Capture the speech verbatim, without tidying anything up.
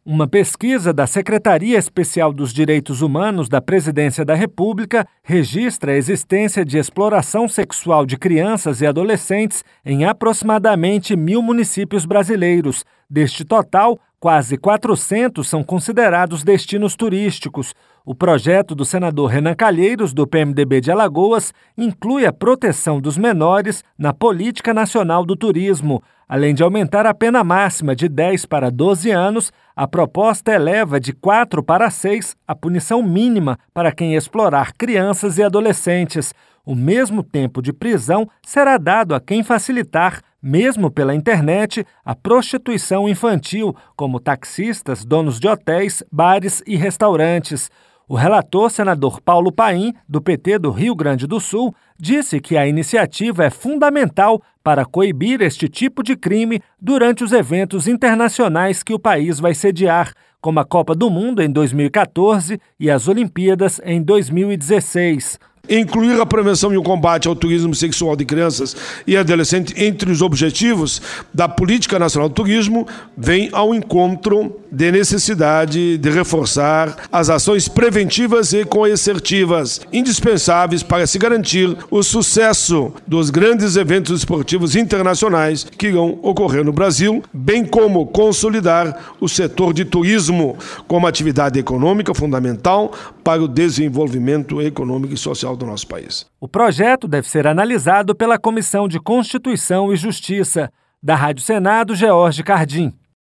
Uma pesquisa da Secretaria Especial dos Direitos Humanos da Presidência da República registra a existência de exploração sexual de crianças e adolescentes em aproximadamente mil municípios brasileiros. Deste total, quase quatrocentos são considerados destinos turísticos. O projeto do senador Renan Calheiros, do P M D B de Alagoas, inclui a proteção dos menores na Política Nacional do Turismo. Além de aumentar a pena máxima de dez para doze anos, a proposta eleva de quatro para seis a punição mínima para quem explorar crianças e adolescentes. O mesmo tempo de prisão será dado a quem facilitar, mesmo pela internet, a prostituição infantil, como taxistas, donos de hotéis, bares e restaurantes. O relator, senador Paulo Paim, do P T do Rio Grande do Sul, disse que a iniciativa é fundamental para coibir este tipo de crime durante os eventos internacionais que o país vai sediar, como a Copa do Mundo em dois mil e quatorze e as Olimpíadas em dois mil e dezesseis. Incluir a prevenção e o combate ao turismo sexual de crianças e adolescentes entre os objetivos da Política Nacional do Turismo vem ao encontro de necessidade de reforçar as ações preventivas e coercitivas indispensáveis para se garantir o sucesso dos grandes eventos esportivos internacionais que irão ocorrer no Brasil, bem como consolidar o setor de turismo como atividade econômica fundamental para o desenvolvimento econômico e social do nosso país. O projeto deve ser analisado pela Comissão de Constituição e Justiça. Da Rádio Senado, George Cardim.